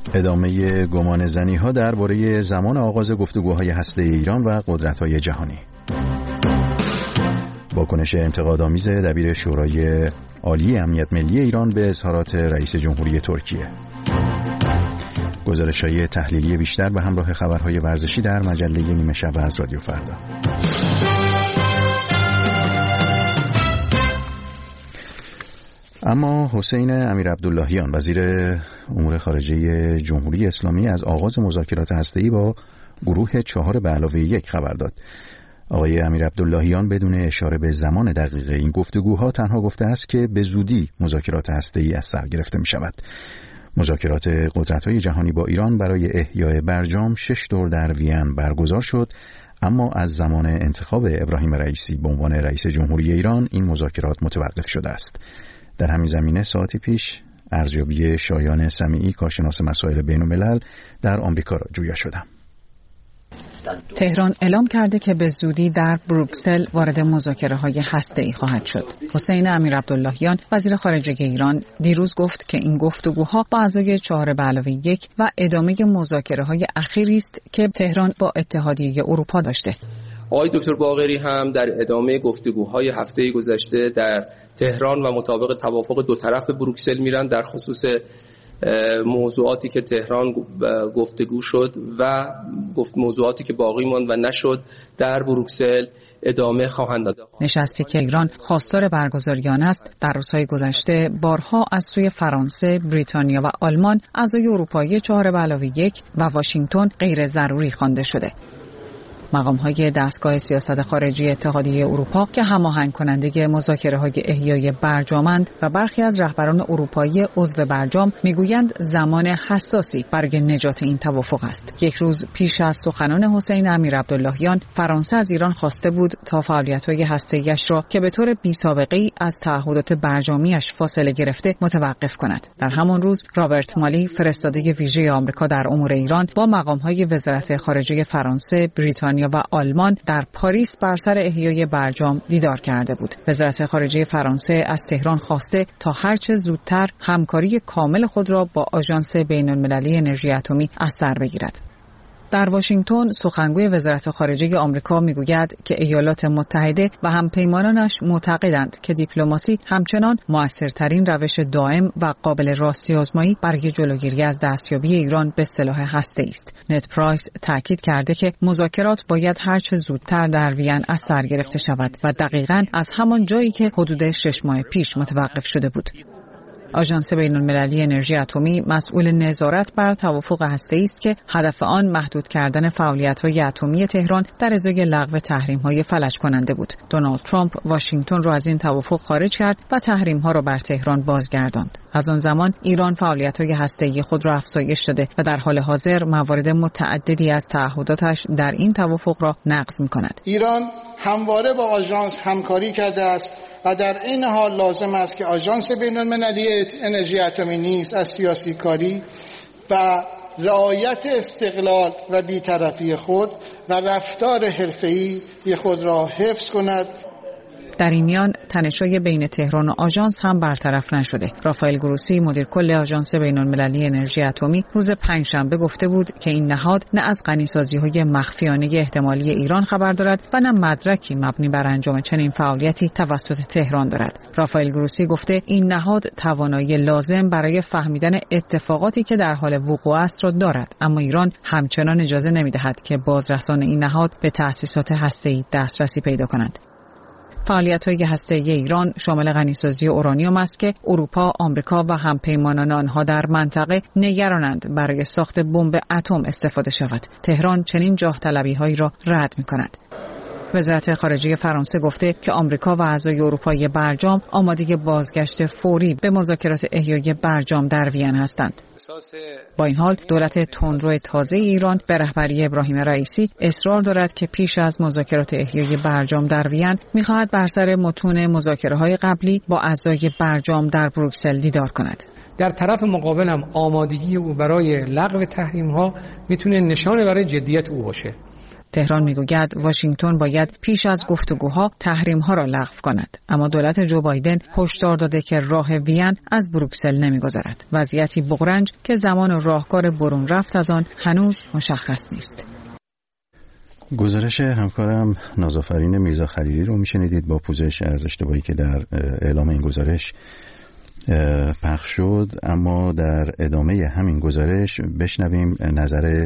ادامه گمانه‌زنی‌ها درباره زمان آغاز گفتگوهای هسته‌ای ایران و قدرت‌های جهانی. واکنش انتقادآمیز دبیر شورای عالی امنیت ملی ایران به اظهارات رئیس جمهوری ترکیه. گزارش‌های تحلیلی بیشتر به همراه خبرهای ورزشی در مجله نیمه شب از رادیو فردا. اما حسین امیرعبداللهیان وزیر امور خارجه جمهوری اسلامی از آغاز مذاکرات هسته‌ای با گروه 4+1 خبر داد. آقای امیرعبداللهیان بدون اشاره به زمان دقیق این گفتگوها تنها گفته است که به زودی مذاکرات هسته‌ای از سر گرفته می شود. مذاکرات قدرت‌های جهانی با ایران برای احیای برجام 6 دور در وین برگزار شد، اما از زمان انتخاب ابراهیم رئیسی به عنوان رئیس جمهوری ایران این مذاکرات متوقف شده است. در همین زمینه ساعتی پیش ارزیابی شایان سمیعی کارشناس مسائل بین‌الملل در آمریکا را جویا شدم. تهران اعلام کرده که به زودی در بروکسل وارد مذاکره‌های هسته‌ای خواهد شد. حسین امیرعبداللهیان وزیر خارجه ایران دیروز گفت که این گفتگوها با اعضای 4+1 و ادامه مذاکره‌های اخیری است که تهران با اتحادیه اروپا داشته. آقای دکتر باقری هم در ادامه گفتگوهای هفته گذشته در تهران و مطابق توافق دو طرف بروکسل میرن در خصوص موضوعاتی که تهران گفتگو شد و موضوعاتی که باقی ماند و نشد در بروکسل ادامه خواهند داد. نشستی که ایران خواستار برگزاری آن است در روزهای گذشته بارها از سوی فرانسه، بریتانیا و آلمان اعضای اروپایی 4+1 و واشنگتن غیر ضروری خوانده شده. مقام‌های دستگاه سیاست خارجی اتحادیه اروپا که هماهنگ کننده مذاکره‌های احیای برجامند و برخی از رهبران اروپایی عضو برجام میگویند زمان حساسی برای نجات این توافق است. یک روز پیش از سخنان حسین امیرعبداللهیان، فرانسه از ایران خواسته بود تا فعالیت‌های هسته‌ای‌اش را که به طور بی‌سابقه‌ای از تعهدات برجامی‌اش فاصله گرفته متوقف کند. در همان روز رابرت مالی فرستاده ویژه آمریکا در امور ایران با مقام‌های وزارت خارجه فرانسه، بریتانیا و آلمان در پاریس بر سر احیای برجام دیدار کرده بود. وزارت خارجه فرانسه از تهران خواسته تا هرچه زودتر همکاری کامل خود را با آژانس بین‌المللی انرژی اتمی از سر بگیرد. در واشنگتن سخنگوی وزارت خارجه آمریکا میگوید که ایالات متحده و همپیمانانش معتقدند که دیپلماسی همچنان موثرترین روش دائم و قابل راستی‌آزمایی برای جلوگیری از دستیابی ایران به سلاح هسته‌ای است. نت پرایس تاکید کرده که مذاکرات باید هرچه زودتر در وین از سر گرفته شود و دقیقاً از همان جایی که حدود 6 ماه پیش متوقف شده بود. آژانس بین‌المللی انرژی اتمی مسئول نظارت بر توافق هسته‌ای است که هدف آن محدود کردن فعالیت‌های اتمی تهران در ازای لغو تحریم‌های فلج کننده بود. دونالد ترامپ واشنگتن را از این توافق خارج کرد و تحریم‌ها را بر تهران بازگرداند. از آن زمان ایران فعالیت‌های هسته‌ای خود را افزایش داده و در حال حاضر موارد متعددی از تعهداتش در این توافق را نقض می‌کند. ایران همواره با آژانس همکاری کرده است و در این حال لازم است که آژانس بین‌المللی انرژی اتمی نیز از سیاسی کاری و رعایت استقلال و بی‌طرفی خود و رفتار حرفه‌ای خود را حفظ کند. در این میان تنش‌های بین تهران و آژانس هم برطرف نشده. رافائل گروسی مدیر کل آژانس بین‌المللی انرژی اتمی روز پنجشنبه گفته بود که این نهاد نه از غنی‌سازی‌های مخفیانه احتمالی ایران خبر دارد و نه مدرکی مبنی بر انجام چنین فعالیتی توسط تهران دارد. رافائل گروسی گفته این نهاد توانایی لازم برای فهمیدن اتفاقاتی که در حال وقوع است را دارد، اما ایران همچنان اجازه نمی‌دهد که بازرسان این نهاد به تأسیسات هسته‌ای دسترسی پیدا کنند. فعالیت‌های هسته‌ای ایران شامل غنی‌سازی اورانیوم است که اروپا، آمریکا و همپیمانان آنها در منطقه نگرانند برای ساخت بمب اتم استفاده شود. تهران چنین جاه طلبی‌هایی را رد می‌کند. وزارت خارجه فرانسه گفته که آمریکا و اعضای اروپایی برجام آماده بازگشت فوری به مذاکرات احیای برجام در وین هستند. با این حال دولت تندرو تازه ایران به رهبری ابراهیم رئیسی اصرار دارد که پیش از مذاکرات احیای برجام در وین می‌خواهد بر سر متون مذاکره‌های قبلی با اعضای برجام در بروکسل دیدار کند. در طرف مقابل هم آمادگی او برای لغو تحریم‌ها میتونه نشانه برای جدیت او باشه. تهران میگوید واشنگتن باید پیش از گفتگوها تحریم‌ها را لغو کند، اما دولت جو بایدن هشدار داده که راه وین از بروکسل نمی‌گذرد. وضعیتی بغرنج که زمان و راهکار برون رفت از آن هنوز مشخص نیست. گزارش همکارم نازآفرین میرزا خلیلی رو میشنیدید با پوزش از اشتباهی که در اعلام این گزارش پخش شد. اما در ادامه همین گزارش بشنویم نظر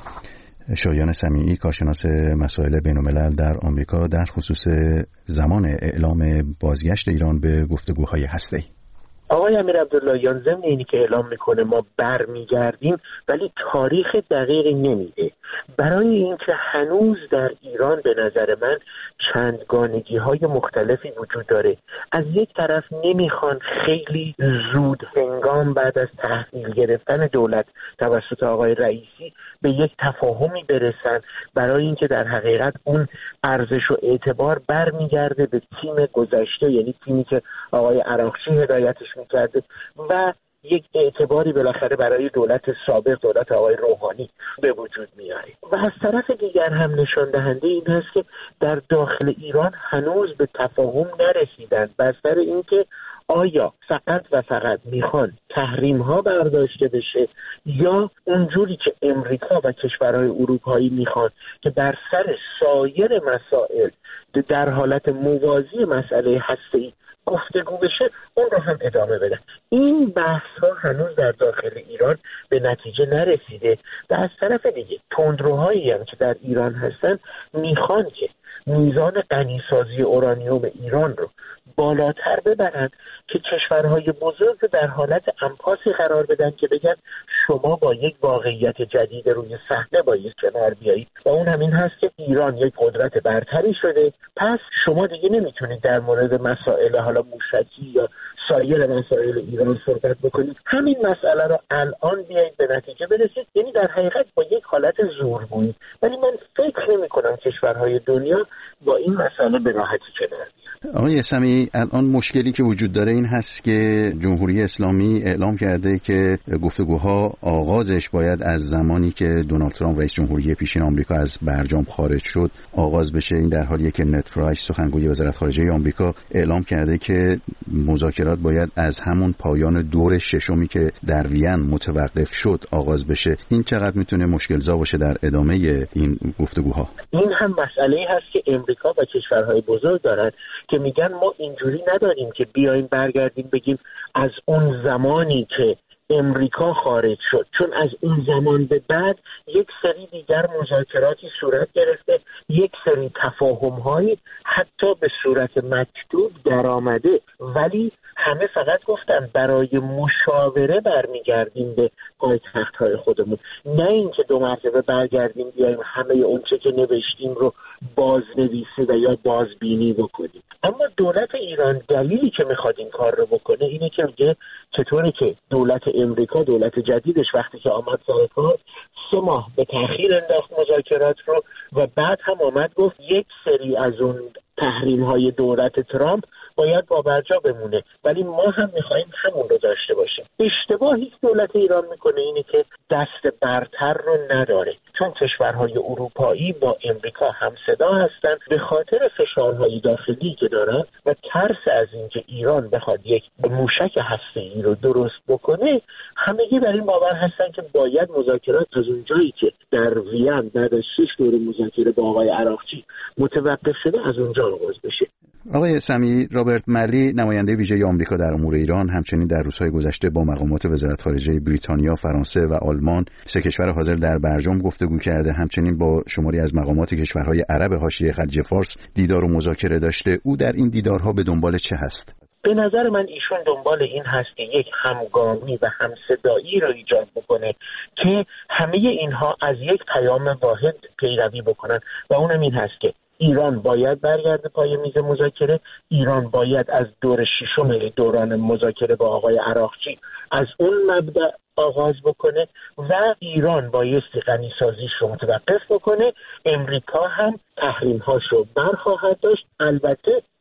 شایان سمیعی، کارشناس مسائل بین‌الملل در آمریکا، در خصوص زمان اعلام بازگشت ایران به گفتگوهای هسته‌ای. آقای امیر عبداللهیان ضمن اینی که اعلام میکنه ما برمیگردیم ولی تاریخ دقیقی نمیده. برای اینکه هنوز در ایران به نظر من چندگانگی‌های مختلفی وجود داره. از یک طرف نمیخوان خیلی زود هنگام بعد از تحویل گرفتن دولت توسط آقای رئیسی به یک تفاهمی برسن، برای اینکه در حقیقت اون ارزش و اعتبار برمیگرده به تیم گذشته، یعنی تیمی که آقای عراقچی هدایتش میکرده و یک اعتباری بالاخره برای دولت سابق، دولت آقای روحانی به وجود میاره. و از طرف دیگر هم نشان دهنده این هست که در داخل ایران هنوز به تفاهم نرسیدن بر سر اینکه آیا فقط و فقط میخوان تحریم ها برداشته بشه یا اونجوری که امریکا و کشورهای اروپایی میخوان که بر سر سایر مسائل در حالت موازی مسئله هسته‌ای گفتگو بشه، اون رو هم ادامه بدن. این بحث ها هنوز در داخل ایران به نتیجه نرسیده و از طرف دیگه تندروهایی هم که در ایران هستن میخوان که میزان غنیسازی اورانیوم ایران رو بالاتر ببرن که کشورهای بزرگ در حالت امپاسی قرار بدن که بگن شما با یک واقعیت جدید روی صحنه باید کنار بیایید و اون همین هست که ایران یک قدرت برتری شده، پس شما دیگه نمیتونید در مورد مسائل حالا موشکی یا سایر مسائل ایران صحبت بکنید. همین مسئله رو الان بیایید به نتیجه برسید، یعنی در حقیقت با یک حالت زورگویی. ولی من فکر نمی‌کنم کشورهای دنیا با این مسئله به راحتی کنار بیان. آقای سمیعی، الان مشکلی که وجود داره این هست که جمهوری اسلامی اعلام کرده که گفتگوها آغازش باید از زمانی که دونالد ترامپ رئیس جمهوری پیشین آمریکا از برجام خارج شد آغاز بشه. این در حالیه که نت پرایس سخنگوی وزارت خارجه آمریکا اعلام کرده که مذاکرات باید از همون پایان دور ششمی که در وین متوقف شد آغاز بشه. این چقدر میتونه مشکل‌زا باشه در ادامه این گفتگوها؟ این هم مسئله‌ای هست که امریکا و کشورهای بزرگ دارن که میگن ما اینجوری نداریم که بیایم برگردیم بگیم از اون زمانی که امریکا خارج شد، چون از اون زمان به بعد یک سری دیگر مذاکراتی صورت گرفته، یک سری تفاهم‌هایی حتی به صورت مکتوب در آمده، ولی همه فقط گفتن برای مشاوره برمیگردیم به پایتخت‌های خودمون، نه اینکه دو مرتبه برگردیم بیایم همه اونچه که نوشتیم رو بازنویسی و یا بازبینی بکنیم. اما دولت ایران دلیلی که میخواد این کار رو بکنه اینه که میگه چطوره که دولت امریکا، دولت جدیدش وقتی که آمد سر کار 3 ماه به تأخیر انداخت مذاکرات رو و بعد هم آمد گفت یک سری از اون تحریم‌های دولت ترامپ باید با برجا بمونه، ولی ما هم می‌خوایم همون رو داشته باشیم. اشتباهی که دولت ایران میکنه اینه که دست برتر رو نداره، چون کشورهای اروپایی با امریکا هم صدا هستن به خاطر فشارهای داخلی که دارن و ترس از اینکه ایران بخواد یک موشک هسته‌ای رو درست بکنه. همگی بر این باور هستن که باید مذاکرات از اونجایی که در وین بعد از 6 دور مذاکره با آقای عراقچی متوقف شده از اونجا آغاز بشه. آقای سمیعی، رابرت مری، نماینده ویژه آمریکا در امور ایران، همچنین در روزهای گذشته با مقامات وزارت خارجه بریتانیا، فرانسه و آلمان، 3 کشور حاضر در برجام گفتگو کرده. همچنین با شماری از مقامات کشورهای عرب حاشیه خلیج فارس دیدار و مذاکره داشته. او در این دیدارها به دنبال چه هست؟ به نظر من ایشون دنبال این هست که یک همگامی و همصدایی رو ایجاد بکنه که همه اینها از یک پیام واحد پیروی بکنن و اونم این هست که ایران باید برگرده پای میز مذاکره، ایران باید از دور 6 دوران مذاکره با آقای عراقچی از اون مبدأ آغاز بکنه و ایران بایستی غنیسازیش رو متوقف بکنه. امریکا هم تحریم‌هاش رو برخواهد داشت، البته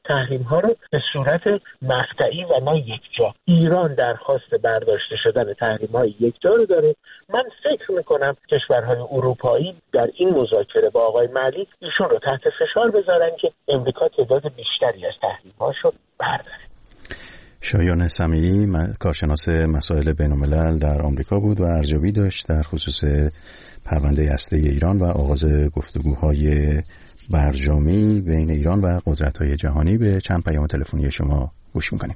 تحریم‌ها رو به صورت مقطعی و نه یکجا. ایران درخواست برداشته شدن تحریم‌های یکجا رو داره. من فکر می‌کنم کشورهای اروپایی در این مذاکره با آقای معلی ایشون رو تحت فشار بذارن که امریکا تعداد بیشتری از تحریم‌هاشو برداره. شایان سمیعی کارشناس مسائل بین‌الملل در آمریکا بود و ارزیابی داشت در خصوص پرونده هسته‌ای ایران و آغاز گفتگوهای برجامی بین ایران و قدرت‌های جهانی. به چند پیام تلفنی شما گوش می‌کنیم.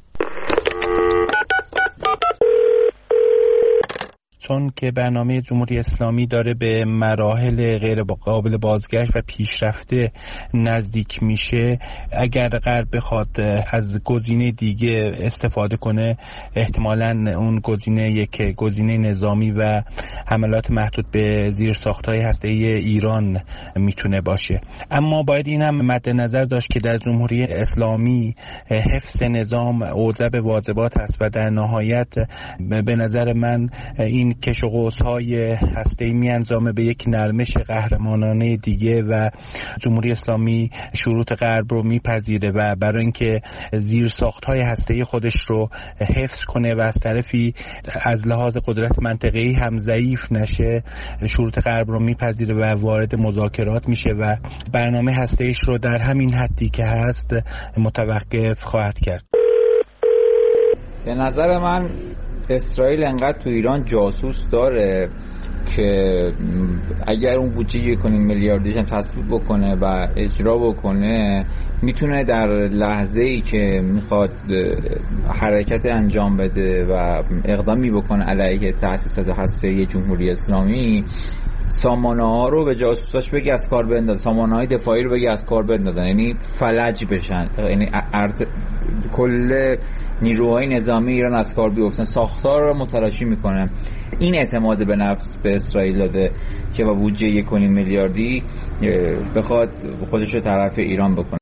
چون که برنامه جمهوری اسلامی داره به مراحل غیر قابل بازگشت و پیشرفته نزدیک میشه، اگر غرب بخواد از گزینه دیگه استفاده کنه، احتمالاً اون گزینه یک گزینه نظامی و حملات محدود به زیرساخت‌های هسته‌ای ایران میتونه باشه. اما باید این هم مد نظر داشت که در جمهوری اسلامی حفظ نظام اوجب واجبات هست و در نهایت به نظر من این کش و قوس‌های هسته‌ای میانجامه به یک نرمش قهرمانانه دیگه و جمهوری اسلامی شروط غرب رو میپذیره و برای اینکه زیرساخت‌های هسته‌ای خودش رو حفظ کنه و از طرفی از لحاظ قدرت منطقه‌ای هم ضعیف نشه، شروط غرب رو میپذیره و وارد مذاکرات میشه و برنامه هسته‌ایش رو در همین حدی که هست متوقف خواهد کرد. به نظر من اسرائیل انقدر تو ایران جاسوس داره که اگر اون بودجه 1.5 میلیاردیش هم تصویب بکنه و اجرا بکنه، میتونه در لحظه‌ای که میخواد حرکت انجام بده و اقدامی بکنه علیه تأسیسات هسته‌ای جمهوری اسلامی، سامانه‌ها رو به جاسوساش بگی از کار بندازن، سامانه‌های دفاعی رو بگی از کار بندازن، یعنی فلج بشن، یعنی کل نیروهای نظامی ایران از کار بیفتن، ساختار رو متلاشی میکنه. این اعتماد به نفس به اسرائیل داده که با بودجه 1.5 میلیاردی بخواد خودش رو طرف ایران بکنه.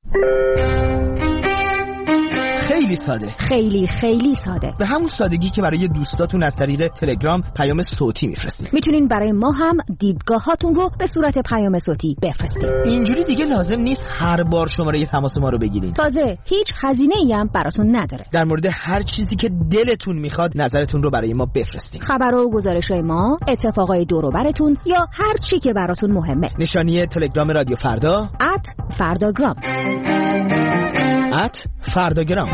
خیلی ساده، خیلی ساده، به همون سادگی که برای دوستاتون از طریق تلگرام پیام صوتی میفرستید. میتونین برای ما هم دیدگاهاتون رو به صورت پیام صوتی بفرستید. اینجوری دیگه لازم نیست هر بار شماره تماس ما رو بگیرین. تازه هیچ هزینه‌ای هم براتون نداره. در مورد هر چیزی که دلتون میخواد نظرتون رو برای ما بفرستین. خبر و گزارش‌های ما، اتفاقای دور و براتون یا هر چی که براتون مهمه. نشانی تلگرام رادیو فردا @فرداگرام. @فرداگرام.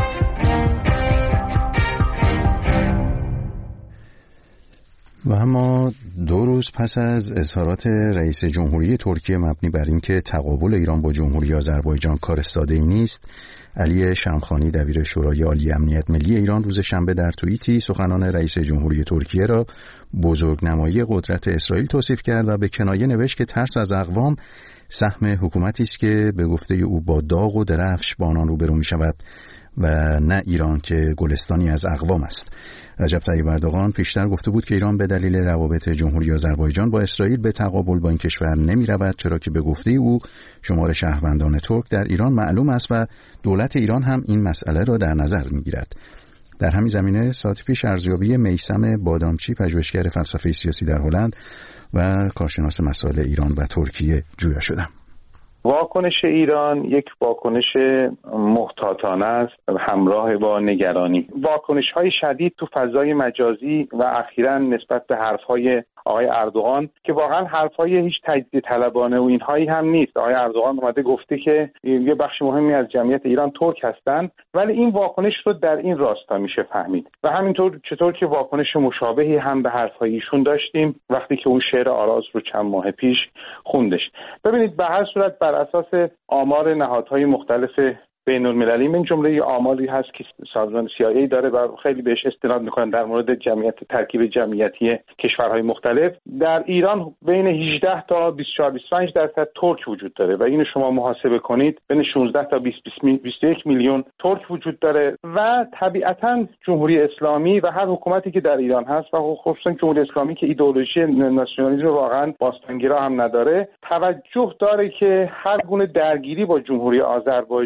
و اما 2 روز پس از اظهارات رئیس جمهوری ترکیه مبنی بر اینکه تقابل ایران با جمهوری آذربایجان کار ساده‌ای نیست، علی شمخانی دبیر شورای عالی امنیت ملی ایران روز شنبه در توییتی سخنان رئیس جمهوری ترکیه را بزرگنمایی قدرت اسرائیل توصیف کرد و به کنایه نوشت که ترس از اقوام سهم حکومتی است که به گفته او با داغ و درفش با آنان روبرو می شود و نه ایران که گلستانی از اقوام است. رجب طیب اردوغان پیشتر گفته بود که ایران به دلیل روابط جمهوری آذربایجان با اسرائیل به تقابل با این کشور نمی رود، چرا که به گفته او شمار شهروندان ترک در ایران معلوم است و دولت ایران هم این مسئله را در نظر می گیرد. در همین زمینه ساعت پیش ارزیابی میثم بادامچی، پژوهشگر فلسفه سیاسی در هلند و کارشناس مسائل ایران و ترکیه جویا شدم. واکنش ایران یک واکنش محتاطانه است، همراه با نگرانی. واکنش‌های شدید تو فضای مجازی و اخیراً نسبت به حرف‌های آقای اردوغان که واقعاً حرف‌های هیچ تجزیه طلبانه و اینهایی هم نیست. آقای اردوغان اومده گفته که یه بخش مهمی از جمعیت ایران ترک هستند، ولی این واکنش رو در این راستا میشه فهمید. و همینطور چطور که واکنش مشابهی هم به حرف‌های ایشون داشتیم وقتی که اون شعر آراز رو چند ماه پیش خوندش. ببینید به هر صورت بر اساس آمار نهادهای مختلف بین المللی، من جمله آماری هست که سازمان CIA داره و خیلی بهش استناد میکنن در مورد ترکیب جمعیتی کشورهای مختلف، در ایران بین 18 تا 24-25% ترک وجود داره و اینو شما محاسبه کنید بین 16 تا 21 میلیون ترک وجود داره و طبیعتاً جمهوری اسلامی و هر حکومتی که در ایران هست و خصوصا جمهوری اسلامی که ایدئولوژی ناسیونالیسم واقعا باستانگرا هم نداره، توجه داره که هر گونه درگیری با جمهوری آذربایجان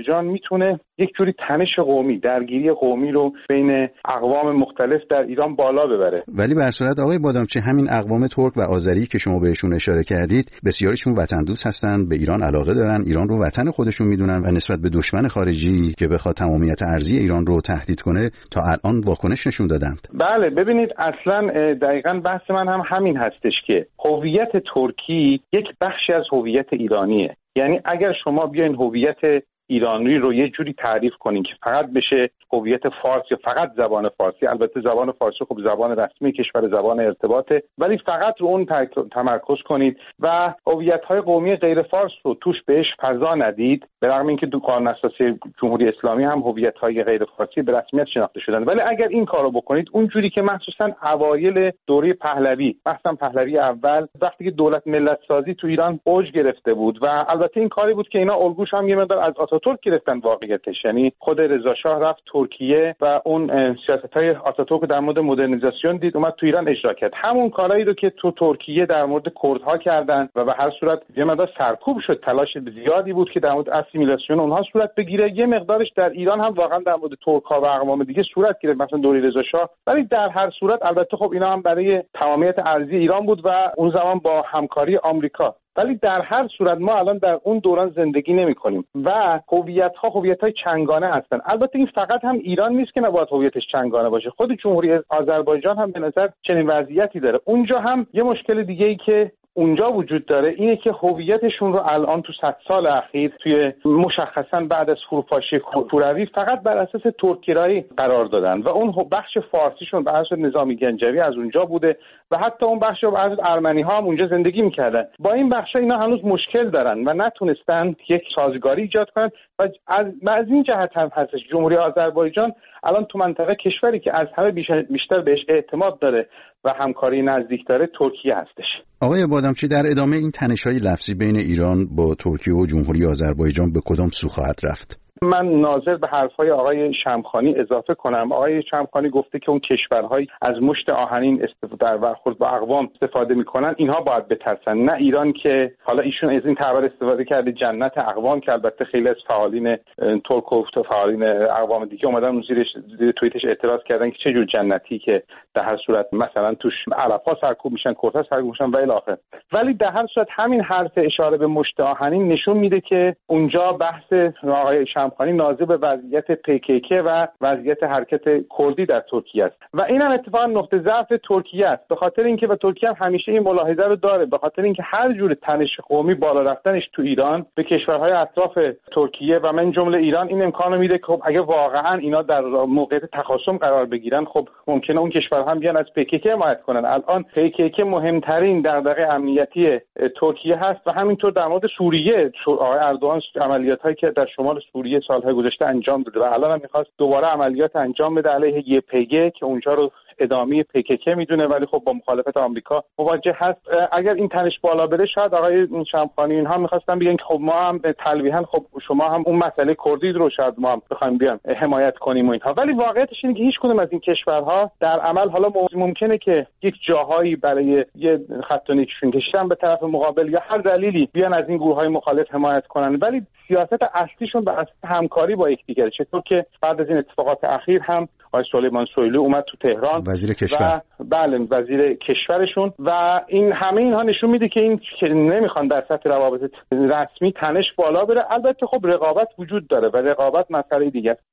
میتونه یک جوری تنش قومی، درگیری قومی رو بین اقوام مختلف در ایران بالا ببره. ولی به هر صورت آقای بادامچی، همین اقوام ترک و آذری که شما بهشون اشاره کردید بسیاریشون وطن دوست هستن، به ایران علاقه دارن، ایران رو وطن خودشون میدونن و نسبت به دشمن خارجی که بخواد تمامیت ارضی ایران رو تهدید کنه تا الان واکنش نشون دادند. بله، ببینید اصلا دقیقاً بحث من هم همین هستش که هویت ترکی یک بخشی از هویت ایرانیه. یعنی اگر شما بیاین هویت ایرانی رو یه جوری تعریف کنین که فقط بشه هویت فارسی یا فقط زبان فارسی، البته زبان فارسی خب زبان رسمی کشور، زبان ارتباطه، ولی فقط رو اون تمرکز کنید و هویت‌های قومی غیر فارس رو توش بهش فضا ندید، به رغم اینکه تو قانون اساسی جمهوری اسلامی هم هویت‌های غیر فارسی به رسمیت شناخته شدن، ولی اگر این کارو بکنید اونجوری که مخصوصا اوایل دوره پهلوی، مثلا پهلوی اول، وقتی که دولت ملت سازی تو ایران اوج گرفته بود و البته این کاری بود که اینا الگوش هم یه مقدار از آتاتورک گرفتن واقعیتش، یعنی خود رضا شاه رفت ترکیه و اون سیاست‌های آتاتورک در مورد مدرنیزاسیون دید اومد تو ایران اجرا کرد. همون کارهایی رو که تو ترکیه در مورد کردها کردن و به هر صورت یه مقدار سرکوب شد، تلاش زیادی بود که در مورد اسیمیلاسیون اونها صورت بگیره، یه مقدارش در ایران هم واقعا در مورد ترک‌ها و اقوام دیگه صورت گرفت، مثلا دوره رضا شاه. ولی در هر صورت البته خب اینا هم برای تمامیت ارضی ایران بود و اون زمان با همکاری آمریکا. ولی در هر صورت ما الان در اون دوران زندگی نمی‌کنیم و هویت‌های چنگانه هستن. البته این فقط هم ایران نیست که نباید هویتش چنگانه باشه، خود جمهوری آذربایجان هم به نظر چنین وضعیتی داره. اونجا هم یه مشکل دیگه‌ای که اونجا وجود داره اینه که هویتشون رو الان تو 100 سال اخیر توی مشخصاً بعد از فروپاشی کوروی فقط بر اساس ترک‌گرایی قرار دادن و اون بخش فارسیشون بر اساس نظامی گنجوی از اونجا بوده و حتی اون بخش بر اساس ارمنی‌ها هم اونجا زندگی می‌کردن. با این بخشا اینا هنوز مشکل دارن و نتونستن یک سازگاری ایجاد کنن و از این جهت هم هستش جمهوری آذربایجان الان تو منطقه کشوری که از همه بیشتر بهش اعتماد داره و همکاری نزدیک داره ترکیه هستش. آقای بادامچی، در ادامه این تنش‌های لفظی بین ایران با ترکیه و جمهوری آذربایجان به کدام سو خواهد رفت؟ من ناظر به حرفهای آقای شمخانی اضافه کنم. آقای شمخانی گفته که اون کشورهای از مشت آهنین در برخورد با اقوام استفاده میکنن، اینها باید بترسن، نه ایران که حالا ایشون از این تعبیر استفاده کرده جنت اقوام، که البته خیلی از فعالین ترک و فعالین اقوام دیگه اومدن زیر توییتش اعتراض کردن که چه جور جنتی که در هر صورت مثلا توش علف‌ها سرکوب میشن، کردها سرکوب میشن و الی آخر. ولی در هر صورت همین حرف اشاره به مشت آهنین نشون میده که اونجا بحث آقای شمخانی ناظر به وضعیت PKK و وضعیت حرکت کردی در ترکیه است و این هم اتفاقا نقطه ضعف ترکیه است، به خاطر اینکه و ترکیه هم همیشه این ملاحظه رو داره، به خاطر اینکه هر جور تنش قومی بالا رفتنش تو ایران به کشورهای اطراف ترکیه و من جمله ایران این امکانو میده که خب اگه واقعا اینا در موقعیت تخاصم قرار بگیرن، خب ممکنه اون کشورها هم بیان از PKK حمایت کنن. الان PKK مهمترین دغدغه امنیتی ترکیه هست و همینطور در مورد سوریه آقای اردوغان عملیاتایی که در شمال سوریه سالهای گذشته انجام داده و الان هم می‌خواست دوباره عملیات انجام بده علیه YPG که اونجا رو ادامه PKK میدونه، ولی خب با مخالفت آمریکا مواجه هست. اگر این تنش بالا بره شاید آقای شمخانی اینها می‌خواستن بگن که خب ما هم تلویحاً خب شما هم اون مسئله کردی رو شاید ما هم بخوایم بیان حمایت کنیم و اینها، ولی واقعیتش اینه که هیچ کدوم از این کشورها در عمل حالا ممکنه که یک جاهایی برای یه خط و نیششون کشیدن به طرف مقابل یا هر دلیلی بیان از این گروه‌های مخالف حمایت کنن، ولی سیاست اصلیشون به اساس همکاری با یکدیگر. چطور که بعد از این اتفاقات اخیر هم آقای سلیمان سویلو اومد تو تهران وزیر کشور و بله وزیر کشورشون و این همه اینها نشون میده که این نمیخوان در سطح روابط رسمی تنش بالا بره. البته خب رقابت وجود داره و رقابت مسئله دیگه است.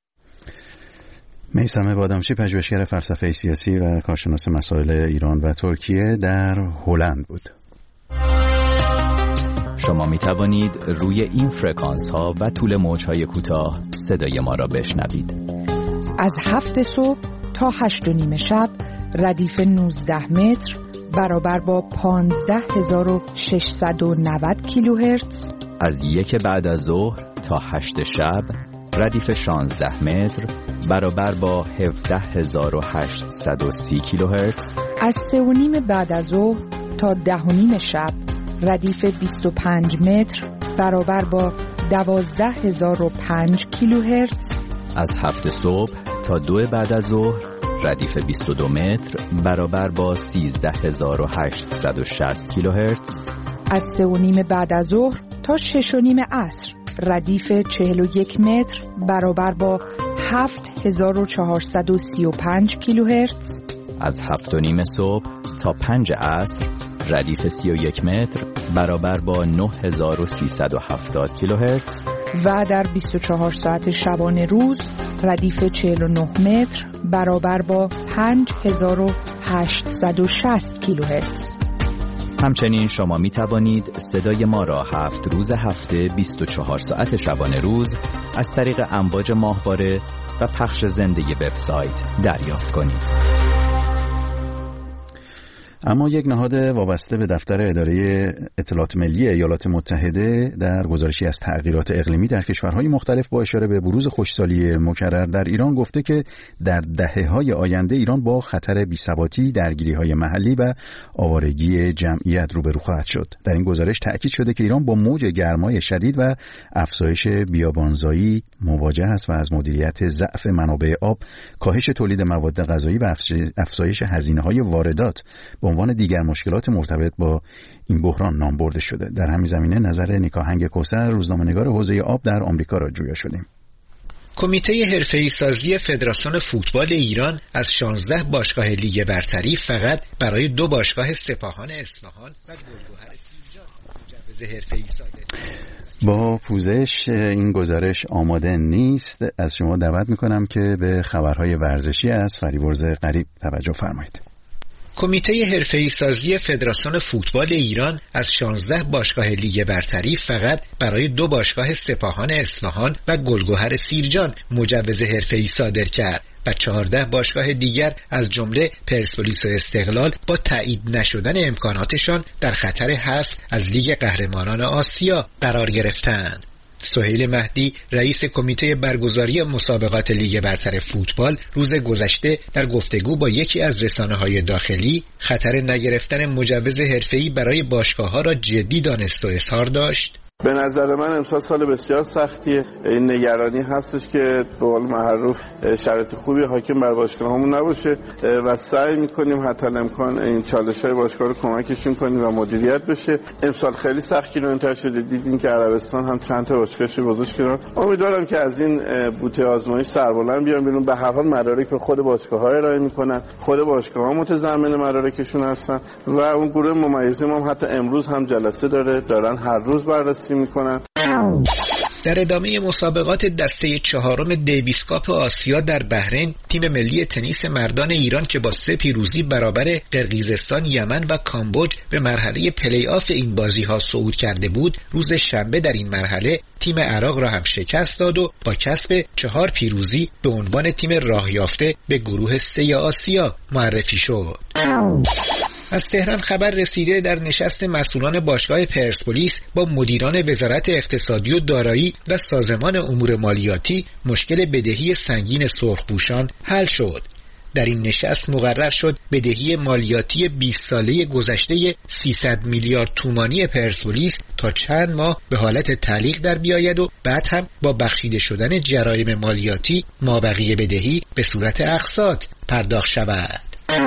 میثم بادامچی، پژوهشگر فلسفه سیاسی و کارشناس مسائل ایران و ترکیه در هلند بود. شما می توانید روی این فرکانس ها و طول موج های کوتاه صدای ما را بشنوید. از 7 صبح تا 8:30 شب ردیف 19 متر برابر با 15690 کیلوهرتز. از 1 بعد از ظهر تا 8 شب ردیف 16 متر برابر با 17830 کیلوهرتز. از 3:30 بعد از ظهر تا 10:30 شب ردیف 25 متر برابر با 12005 کیلوهرتز. از 7 صبح تا 2 بعد از ظهر ردیف 22 متر برابر با 13860 کیلوهرتز. از 3:30 بعد از ظهر تا 6:30 عصر ردیف 41 متر برابر با 7435 کیلوهرتز. از 7:30 صبح تا 5 عصر ردیف 31 متر برابر با 9370 کیلوهرتز و در 24 ساعت شبانه روز ردیف 49 متر برابر با 5860 کیلوهرتز. همچنین شما می توانید صدای ما را 7 روز هفته 24 ساعت شبانه روز از طریق امواج ماهواره و پخش زنده وبسایت دریافت کنید. اما یک نهاد وابسته به دفتر اداره اطلاعات ملی ایالات متحده در گزارشی از تغییرات اقلیمی در کشورهای مختلف با اشاره به بروز خشکسالی مکرر در ایران گفته که در دهه‌های آینده ایران با خطر بی‌ثباتی، درگیری‌های محلی و آوارگی جمعیت روبرو خواهد شد. در این گزارش تأکید شده که ایران با موج گرمای شدید و افزایش بیابانزایی مواجه است و از مدیریت ضعف منابع آب، کاهش تولید مواد غذایی و افزایش هزینه‌های واردات به عنوان دیگر مشکلات مرتبط با این بحران نام برده شده. در همین زمینه نظر نیکاهنگ کوثر، روزنامه‌نگار حوزه آب در آمریکا را جویا شدیم. کمیته حرفه‌ای سازی فدراسیون فوتبال ایران از 16 باشگاه لیگ برتری فقط برای 2 باشگاه سپاهان اصفهان و گلگهر سیرجان مجوز حرفه‌ای صادر. با پوزش این گزارش آماده نیست. از شما دعوت می‌کنم که به خبرهای ورزشی از فریبرز غریب توجه فرمایید. کمیته حرفه‌ای سازی فدراسیون فوتبال ایران از 16 باشگاه لیگ برتری فقط برای 2 باشگاه سپاهان اصفهان و گلگهر سیرجان مجوز حرفه‌ای صادر کرد و 14 باشگاه دیگر از جمله پرسپولیس و استقلال با تایید نشدن امکاناتشان در خطر حذف از لیگ قهرمانان آسیا قرار گرفتند. سهیل مهدی رئیس کمیته برگزاری مسابقات لیگ برتر فوتبال روز گذشته در گفتگو با یکی از رسانه‌های داخلی خطر نگرفتن مجوز حرفه‌ای برای باشگاه‌ها را جدی دانست و اظهار داشت. به نظر من امسال سال بسیار سختیه. این نگرانی هستش که به قول معروف شرایط خوبی حاکم بر باشگاهامون نباشه و سعی می‌کنیم حتی امکان این چالش‌های باشگاه رو کمکشون کنیم و مدیریت بشه. امسال خیلی سخت کیلومتر شده، دیدیم که عربستان هم چند تا باشگاهش گذاشت کنار. امیدوارم که از این بوته آزمایش سربلند بیان بیرون. به هر حال مدارک رو خود باشگاه‌ها ارائه می‌کنن، خود باشگاه‌ها متضمن مدارکشون هستن و اون گروه ممیزی هم حتی امروز هم جلسه دارن هر روز بررسی میکنن. در ادامه مسابقات دسته 4 دیویس کاپ آسیا در بحرین، تیم ملی تنیس مردان ایران که با 3 پیروزی برابر قرقیزستان، یمن و کامبوج به مرحله پلی آف این بازی‌ها صعود کرده بود، روز شنبه در این مرحله تیم عراق را هم شکست داد و با کسب 4 پیروزی به عنوان تیم راه یافته به گروه 3 آسیا معرفی شد. از تهران خبر رسیده در نشست مسئولان باشگاه پرسپولیس با مدیران وزارت اقتصادی و دارایی و سازمان امور مالیاتی مشکل بدهی سنگین سرخپوشان حل شد. در این نشست مقرر شد بدهی مالیاتی 20 ساله گذشته 300 میلیارد تومانی پرسپولیس تا چند ماه به حالت تعلیق در بیاید و بعد هم با بخشیده شدن جرایم مالیاتی مابقی بدهی به صورت اقساط پرداخت شود.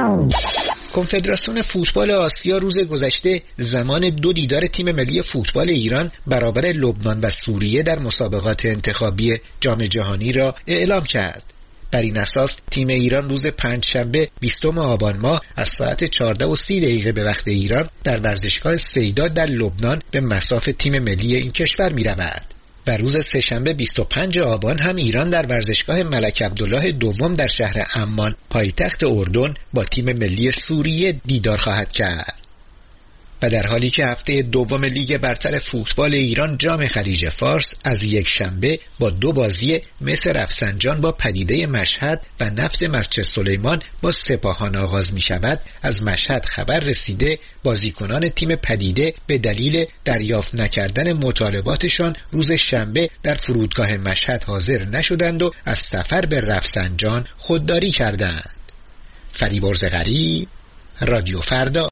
کنفدراسیون فوتبال آسیا روز گذشته زمان 2 دیدار تیم ملی فوتبال ایران برابر لبنان و سوریه در مسابقات انتخابی جام جهانی را اعلام کرد. بر این اساس تیم ایران روز پنجشنبه 20 آبان ماه از ساعت 14:30 به وقت ایران در ورزشگاه سیدا در لبنان به مصاف تیم ملی این کشور می رود. و روز سه‌شنبه 25 آبان هم ایران در ورزشگاه ملک عبدالله دوم در شهر عمان پایتخت اردن با تیم ملی سوریه دیدار خواهد کرد. و در حالی که هفته دوم لیگ برتر فوتبال ایران جام خلیج فارس از یک شنبه با 2 بازی مس رفسنجان با پدیده مشهد و نفت مسجد سلیمان با سپاهان آغاز می شود، از مشهد خبر رسیده بازیکنان تیم پدیده به دلیل دریافت نکردن مطالباتشان روز شنبه در فرودگاه مشهد حاضر نشدند و از سفر به رفسنجان خودداری کردند. فریبرز غریب، رادیو فردا.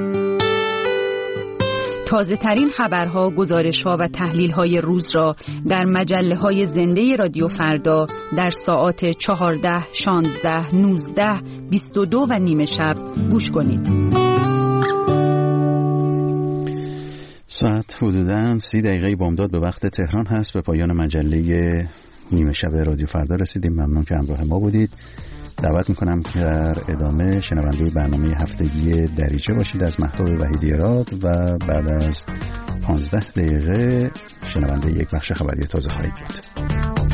تازه ترین خبرها، گزارش‌ها و تحلیل‌های روز را در مجله‌های زنده رادیو فردا در ساعات 14, 16, 19, 22 و نیم شب گوش کنید. ساعت حدوداً 30 دقیقه بامداد به وقت تهران هست. به پایان مجله نیمه شب رادیو فردا رسیدیم. ممنون که همراه ما بودید. دعوت میکنم که در ادامه شنونده برنامه هفتگی دریچه باشید از مهتاب وحیدی راد و بعد از 15 دقیقه شنونده یک بخش خبری تازه خواهید بود.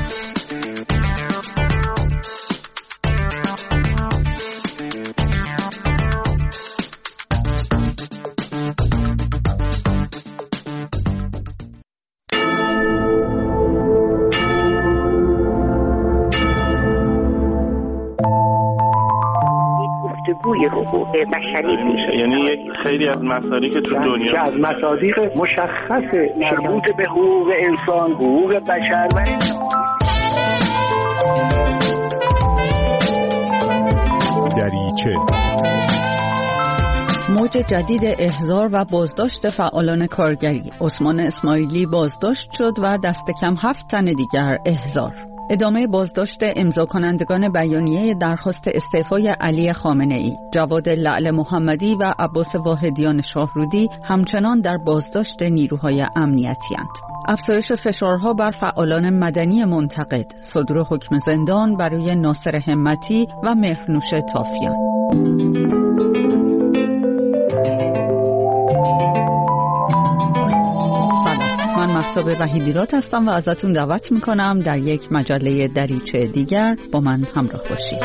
حقوق بشری میشه، یعنی خیلی از مصادیق تو دنیا از مصادیق مشخص مربوط به حقوق انسان، حقوق بشر و دریچه. موج جدید احضار و بازداشت فعالان کارگری. عثمان اسماعیلی بازداشت شد و دست کم 7 تن دیگر احضار. ادامه بازداشت امضا کنندگان بیانیه درخواست استعفای علی خامنه‌ای. جواد لعل محمدی و عباس واحدیان شاهرودی همچنان در بازداشت نیروهای امنیتی اند. افزایش فشارها بر فعالان مدنی منتقد. صدور حکم زندان برای ناصر همتی و مهرنوش تافیان. من مهتاب وحیدی راد هستم و ازتون دعوت میکنم در یک مجله دریچه دیگر با من همراه باشید.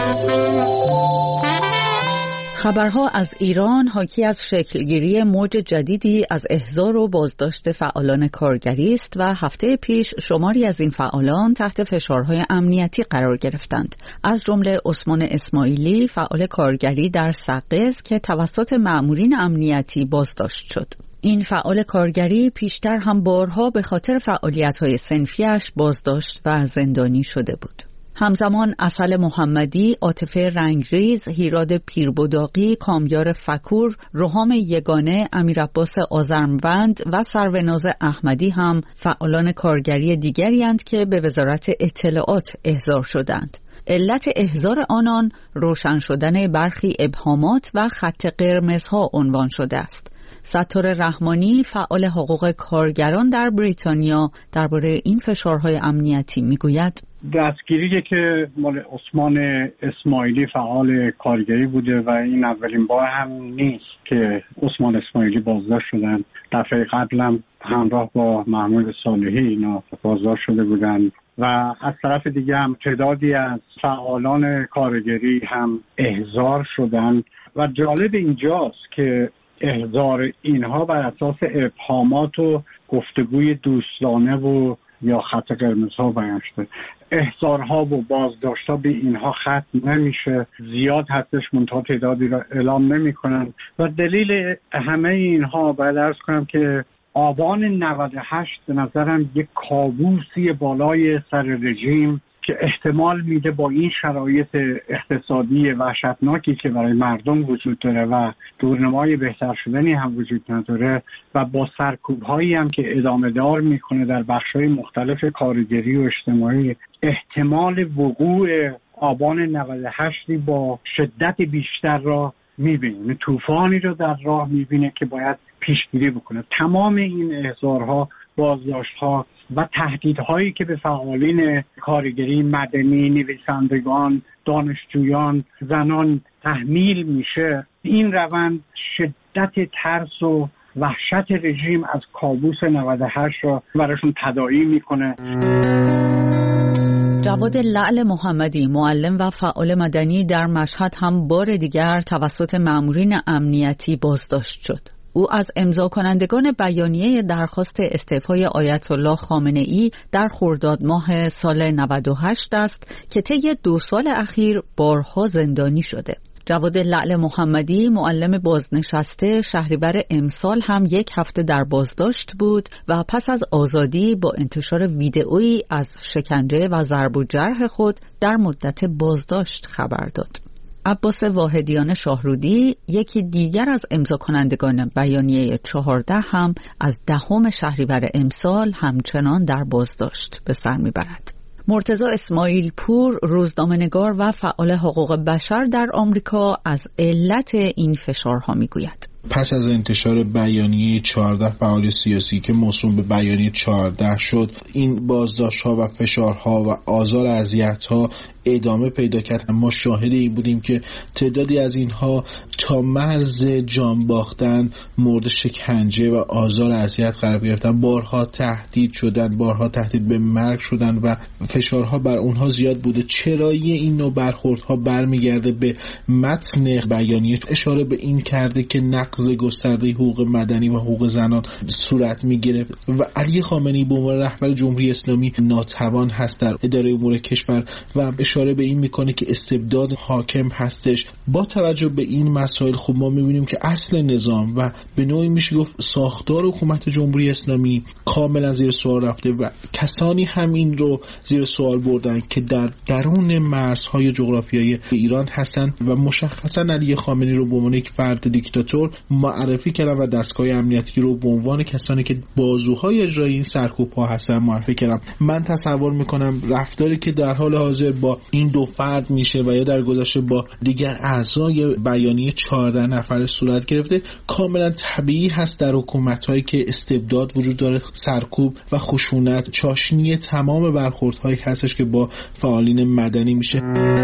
خبرها از ایران حاکی از شکلگیری موج جدیدی از احضار و بازداشت فعالان کارگری است و هفته پیش شماری از این فعالان تحت فشارهای امنیتی قرار گرفتند. از جمله عثمان اسماعیلی، فعال کارگری در سقز که توسط مأمورین امنیتی بازداشت شد. این فعال کارگری پیشتر هم بارها به خاطر فعالیت‌های صنفیش بازداشت و زندانی شده بود. همزمان عسل محمدی، عاطفه رنگریز، هیراد پیربداقی، کامیار فکور، رهام یگانه، امیرعباس آذرموند و سروناز احمدی هم فعالان کارگری دیگری اند که به وزارت اطلاعات احضار شدند. علت احضار آنان روشن شدن برخی ابهامات و خط قرمزها عنوان شده است. ستار رحمانی، فعال حقوق کارگران در بریتانیا، درباره این فشارهای امنیتی میگوید: دستگیری که مال عثمان اسماعیلی فعال کارگری بوده و این اولین بار هم نیست که عثمان اسماعیلی بازداشت شدن. دفعه قبل هم همراه با محمود صالحی اینا بازداشت شده بودن و از طرف دیگه هم تعدادی از فعالان کارگری هم احضار شدن و جالب اینجاست که احضار اینها بر اساس ابهامات و گفتگوی دوستانه و یا خط قرمزها بیان شده. احضارها و بازداشتها به اینها ختم نمیشه، زیاد هستش منتها تعدادی را اعلام نمی کنن و دلیل همه اینها باید عرض کنم که آبان 98 به نظرم یک کابوسی بالای سر رژیم که احتمال میده با این شرایط اقتصادی وحشتناکی که برای مردم وجود داره و دورنمای بهتر شدنی هم وجود نداره و با سرکوب‌هایی هم که ادامه دار میکنه در بخش‌های مختلف کارگری و اجتماعی، احتمال وقوع آبان 98 با شدت بیشتر را میبینه، طوفانی رو در راه میبینه که باید پیشگیری بکنه. تمام این احضارها، بازداشت‌ها و تهدیدهایی که به فعالین کارگری، مدنی، نویسندگان، دانشجویان، زنان تحمیل میشه، این روند شدت ترس و وحشت رژیم از کابوس 98 را براشون تداعی میکنه. جواد لعل محمدی، معلم و فعال مدنی در مشهد هم بار دیگر توسط مأمورین امنیتی بازداشت شد. او از امضا کنندگان بیانیه درخواست استعفای آیت الله خامنه‌ای در خرداد ماه سال 98 است که طی 2 سال اخیر بارها زندانی شده. جواد لعل محمدی، معلم بازنشسته، شهریور امسال هم 1 هفته در بازداشت بود و پس از آزادی با انتشار ویدئویی از شکنجه و ضرب و جرح خود در مدت بازداشت خبر داد. عباس واحدیان شاهرودی، یکی دیگر از امضا کنندگان بیانیه 14 هم از 10 شهریور امسال همچنان در بازداشت به سر میبرد. مرتضی اسماعیل پور، روزنامه‌نگار و فعال حقوق بشر در آمریکا، از علت این فشارها میگوید: پس از انتشار بیانیه 14 فعال سیاسی که موسوم به بیانیه 14 شد، این بازداشت‌ها و فشارها و آزار اذیت‌ها ادامه پیدا کرد. ما شاهد این بودیم که تعدادی از اینها تا مرز جان باختن مورد شکنجه و آزار اذیت قرار گرفتن، بارها تهدید شدن، بارها تهدید به مرگ شدن و فشارها بر اونها زیاد بوده. چرایی این نوع برخوردها برمیگرده به متن بیانیه، اشاره به این کرده که نقض گسترده حقوق مدنی و حقوق زنان صورت میگیره و علی خامنه‌ای به عنوان رهبر جمهوری اسلامی ناتوان هست در اداره امور کشور و اشاره به این میکنه که استبداد حاکم هستش. با توجه به این مسائل خب ما میبینیم که اصل نظام و به نوعی میشه گفت ساختار حکومت جمهوری اسلامی کاملا زیر سوال رفته و کسانی هم این رو زیر سوال بردن که در درون مرزهای جغرافیایی ایران هستن و مشخصا علی خامنه‌ای رو به عنوان یک فرد دیکتاتور معرفی کردن و دستگاه امنیتی رو به عنوان کسانی که بازوهای اجرایی این سرکوب‌ها هستن معرفی کردن. من تصور میکنم رفتاری که در حال حاضر با این دو فرد میشه و یا در گذشته با دیگر اعضای بیانیه 14 نفر صورت گرفته کاملا طبیعی هست در حکومت‌هایی که استبداد وجود داره، سرکوب و خشونت چاشنی تمام برخوردهایی هستش که با فعالین مدنی میشه.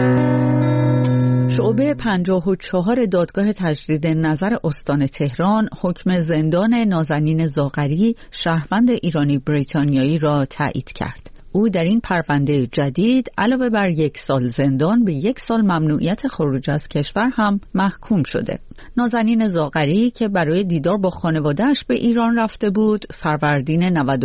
شعبه 54 دادگاه تجدید نظر استان تهران حکم زندان نازنین زاغری شهروند ایرانی بریتانیایی را تایید کرد. او در این پرونده جدید علاوه بر 1 سال زندان به 1 سال ممنوعیت خروج از کشور هم محکوم شده. نازنین زاغری که برای دیدار با خانواده‌اش به ایران رفته بود، فروردین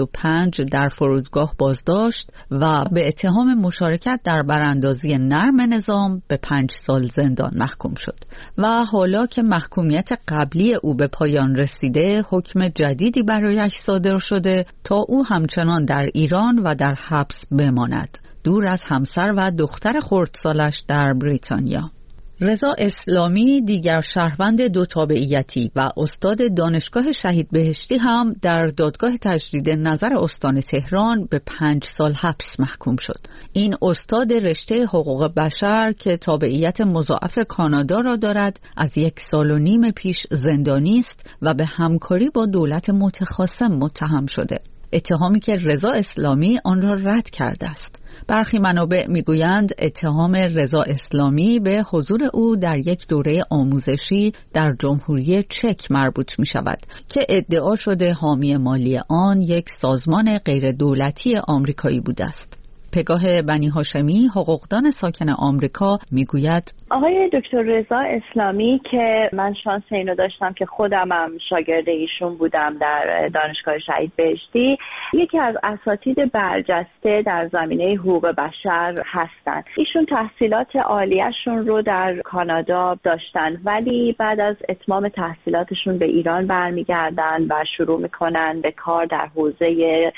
95 در فرودگاه بازداشت و به اتهام مشارکت در براندازی نرم نظام به 5 سال زندان محکوم شد و حالا که محکومیت قبلی او به پایان رسیده، حکم جدیدی برایش صادر شده تا او همچنان در ایران و در حبس بماند، دور از همسر و دختر خردسالش در بریتانیا. رضا اسلامی دیگر شهروند 2 تابعیتی و استاد دانشگاه شهید بهشتی هم در دادگاه تجدید نظر استان تهران به 5 سال حبس محکوم شد. این استاد رشته حقوق بشر که تابعیت مضاعف کانادا را دارد از 1.5 سال پیش زندانی است و به همکاری با دولت متخاصم متهم شده، اتهامی که رضا اسلامی آن را رد کرده است. برخی منابع میگویند اتهام رضا اسلامی به حضور او در یک دوره آموزشی در جمهوری چک مربوط می شود که ادعا شده حامی مالی آن یک سازمان غیر دولتی آمریکایی بوده است. پگاه بنی هاشمی، حقوقدان ساکن آمریکا، میگوید آقای دکتر رضا اسلامی که من شانس اینو داشتم که خودم هم شاگرد ایشون بودم در دانشگاه شهید بهشتی، یکی از اساتید برجسته در زمینه حقوق بشر هستند. ایشون تحصیلات عالیه‌شون رو در کانادا داشتن ولی بعد از اتمام تحصیلاتشون به ایران برمیگردن و شروع میکنن به کار در حوزه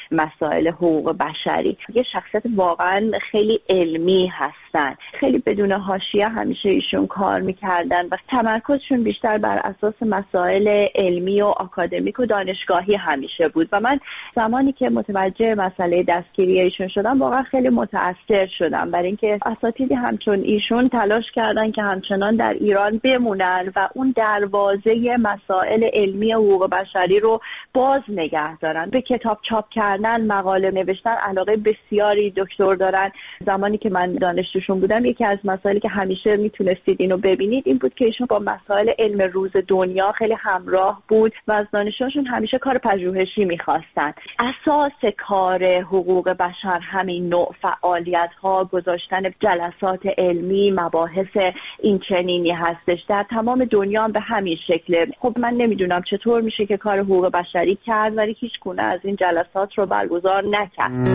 مسائل حقوق بشری. یه شخصیت واقعا خیلی علمی هستن، خیلی بدون حاشیه همیشه ایشون کار میکردن و تمرکزشون بیشتر بر اساس مسائل علمی و آکادمیک و دانشگاهی همیشه بود و من زمانی که متوجه مسئله دستگیری ایشون شدم واقعا خیلی متأثر شدم، برای اینکه اساتیدی همچون ایشون تلاش کردن که همچنان در ایران بمونن و اون دروازه مسائل علمی حقوق بشری رو باز نگه دارن. به کتاب چاپ کردن، مقاله نوشتن علاقه بسیاری دکتر دارن. زمانی که من دانشجوشون بودم یکی از مسائلی که همیشه میتونستید اینو ببینید این بود که ایشون با مسائل علم روز دنیا خیلی همراه بود و از دانشجوشون همیشه کار پژوهشی میخواستن. اساس کار حقوق بشر همین نوع فعالیت ها، گذاشتن جلسات علمی، مباحث این چنینی هستش. در تمام دنیا هم به همین شکله. خب من نمیدونم چطور میشه که کار حقوق بشری کرد ولی هیچ گونه از این جلسات رو برگزار نکرد.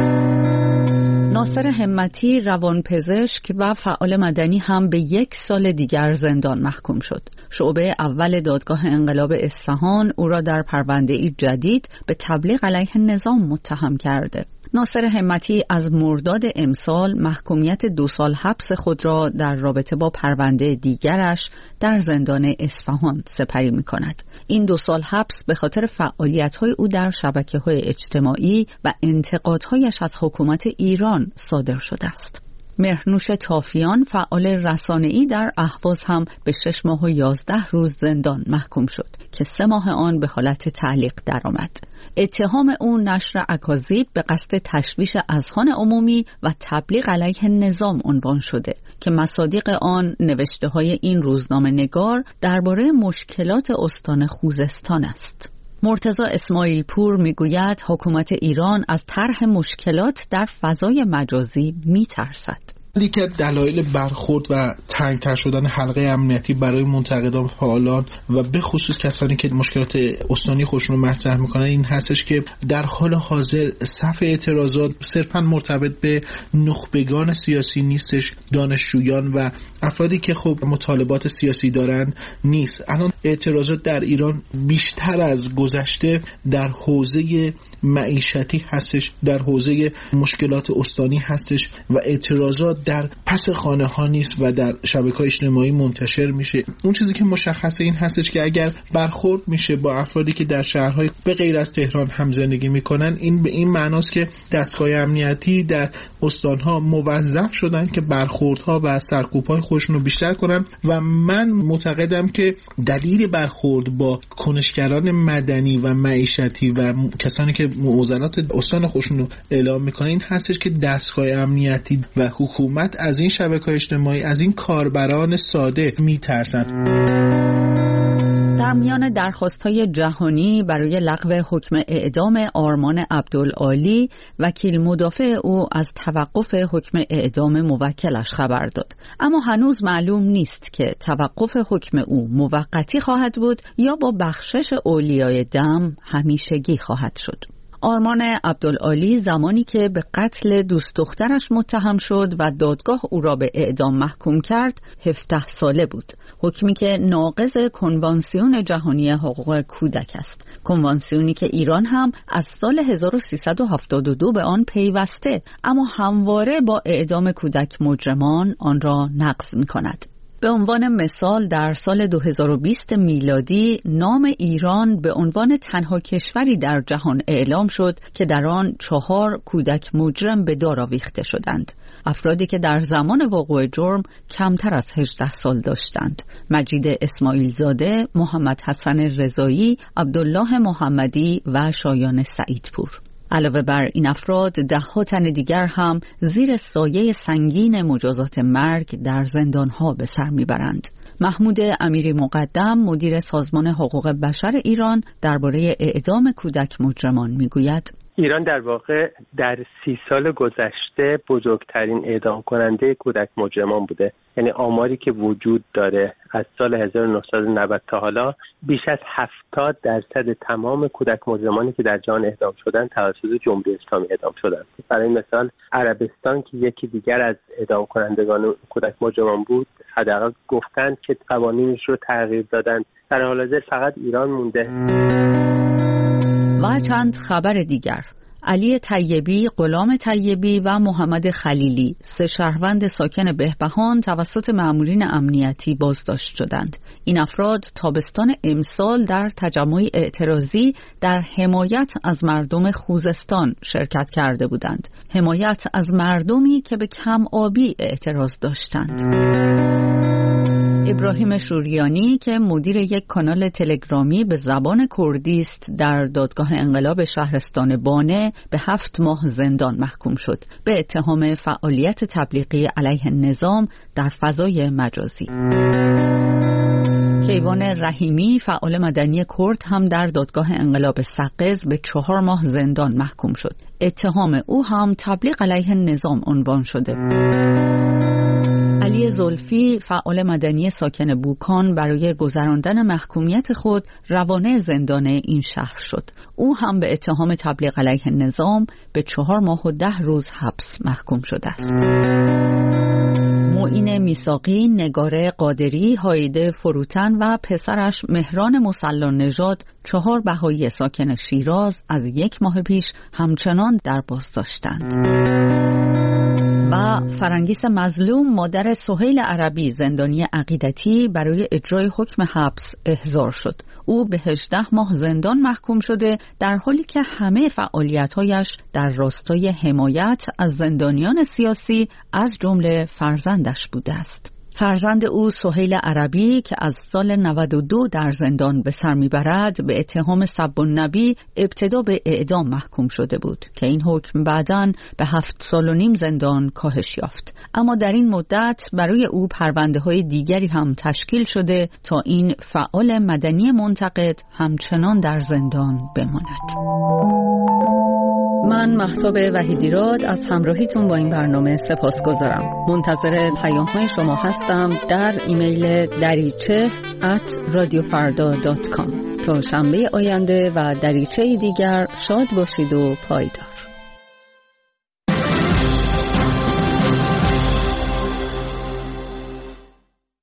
ناصر همتی، روانپزشک و فعال مدنی هم به 1 سال دیگر زندان محکوم شد. شعبه اول دادگاه انقلاب اصفهان او را در پرونده‌ای جدید به تبلیغ علیه نظام متهم کرده. ناصر همتی از مرداد امسال محکومیت 2 سال حبس خود را در رابطه با پرونده دیگرش در زندان اصفهان سپری می کند. این 2 سال حبس به خاطر فعالیت‌های او در شبکه‌های اجتماعی و انتقادهایش از حکومت ایران صادر شده است. مهرنوش تافیان فعال رسانه‌ای در اهواز هم به 6 ماه و 11 روز زندان محکوم شد که 3 ماه آن به حالت تعلیق درآمد. اتهام او نشر اکاذیب به قصد تشویش اذهان عمومی و تبلیغ علیه نظام عنوان شده که مصادیق آن نوشته‌های این روزنامه‌نگار درباره مشکلات استان خوزستان است. مرتضی اسماعیل پور میگوید حکومت ایران از طرح مشکلات در فضای مجازی میترسد. یکی از دلایل برخورد و تنگ‌تر شدن حلقه امنیتی برای منتقدان، فعالان و به خصوص کسانی که مشکلات استانی خودشون رو مطرح میکنن این هستش که در حال حاضر صف اعتراضات صرفاً مرتبط به نخبگان سیاسی نیستش، دانشجویان و افرادی که خب مطالبات سیاسی دارن نیست. الان اعتراضات در ایران بیشتر از گذشته در حوزه معیشتی هستش، در حوزه مشکلات استانی هستش و اعتراضات در پس خانه ها نیست و در شبکه‌های اجتماعی منتشر میشه. اون چیزی که مشخصه این هستش که اگر برخورد میشه با افرادی که در شهرهای به غیر از تهران هم زندگی میکنن، این به این معناست که دستگاه امنیتی در استانها موظف شدن که برخوردها و سرکوب‌های خودشون رو بیشتر کنن و من معتقدم که دلیل برخورد با کنشگران مدنی و معیشتی و کسانی که معضلات استان خودشون رو اعلام میکنن این هستش که دستگاه امنیتی و حکومت از این شبکه‌های اجتماعی، از این کاربران ساده میترسن. در میان درخواست‌های جهانی برای لغو حکم اعدام آرمان عبدالعالی، وکیل مدافع او از توقف حکم اعدام موکلش خبر داد. اما هنوز معلوم نیست که توقف حکم او موقتی خواهد بود یا با بخشش اولیای دم همیشگی خواهد شد. آرمان عبدالعالی زمانی که به قتل دوست دخترش متهم شد و دادگاه او را به اعدام محکوم کرد 17 ساله بود. حکمی که ناقض کنوانسیون جهانی حقوق کودک است. کنوانسیونی که ایران هم از سال 1372 به آن پیوسته، اما همواره با اعدام کودک مجرمان آن را نقض می‌کند. به عنوان مثال در سال 2020 میلادی نام ایران به عنوان تنها کشوری در جهان اعلام شد که در آن 4 کودک مجرم به دار آویخته شدند. افرادی که در زمان وقوع جرم کمتر از 18 سال داشتند: مجید اسماعیل زاده، محمد حسن رضایی، عبدالله محمدی و شایان سعیدپور. علاوه بر این افراد 10 تن دیگر هم زیر سایه سنگین مجازات مرگ در زندانها به سر میبرند. محمود امیری مقدم، مدیر سازمان حقوق بشر ایران، درباره اعدام کودک مجرمان میگوید: ایران در واقع در 30 سال گذشته بزرگترین اعدام کننده کودک مجرمان بوده. یعنی آماری که وجود داره از سال 1990 تا حالا بیش از 70% تمام کودک مجرمانی که در جهان اعدام شدن توسط جمهوری اسلامی اعدام شدن. برای مثال عربستان که یکی دیگر از اعدام کنندگان کودک مجرمان بود، حداقل گفتند که قوانینش رو تغییر دادن. در حال حاضر فقط ایران مونده. و چند خبر دیگر: علی طیبی، غلام طیبی و محمد خلیلی، 3 شهروند ساکن بهبهان توسط مامورین امنیتی بازداشت شدند. این افراد تابستان امسال در تجمع اعتراضی در حمایت از مردم خوزستان شرکت کرده بودند. حمایت از مردمی که به کم آبی اعتراض داشتند. ابراهیم شوریانی که مدیر یک کانال تلگرامی به زبان کردی است در دادگاه انقلاب شهرستان بانه به 7 ماه زندان محکوم شد به اتهام فعالیت تبلیغی علیه نظام در فضای مجازی. کیوان رحیمی فعال مدنی کرد هم در دادگاه انقلاب سقز به 4 ماه زندان محکوم شد. اتهام او هم تبلیغ علیه نظام عنوان شده. علی زلفی فعال مدنی ساکن بوکان برای گذراندن محکومیت خود روانه زندان این شهر شد. او هم به اتهام تبلیغ علیه نظام به 4 ماه و 10 روز حبس محکوم شده است. معین میثاقی، نگاره قادری، هایده فروتن و پسرش مهران مسلا نژاد 4 بهایی ساکن شیراز از 1 ماه پیش همچنان در بازداشتند. و فرنگیس مظلوم، مادر سهیل عربی زندانی عقیدتی، برای اجرای حکم حبس احضار شد. او به 18 ماه زندان محکوم شده، در حالی که همه فعالیت‌هایش در راستای حمایت از زندانیان سیاسی از جمله فرزندش بوده است. فرزند او سهیل عربی که از سال 92 در زندان به سر میبرد به اتهام سب النبی ابتدا به اعدام محکوم شده بود که این حکم بعداً به 7 سال و نیم زندان کاهش یافت. اما در این مدت برای او پرونده‌های دیگری هم تشکیل شده تا این فعال مدنی منتقد همچنان در زندان بماند. من مهتاب وحیدیراد از همراهیتون با این برنامه سپاسگزارم. منتظر پیام‌های شما هستم در ایمیل dariche@radiofarda.com. تا شنبه آینده و دریچه دیگر شاد باشید و پایدار.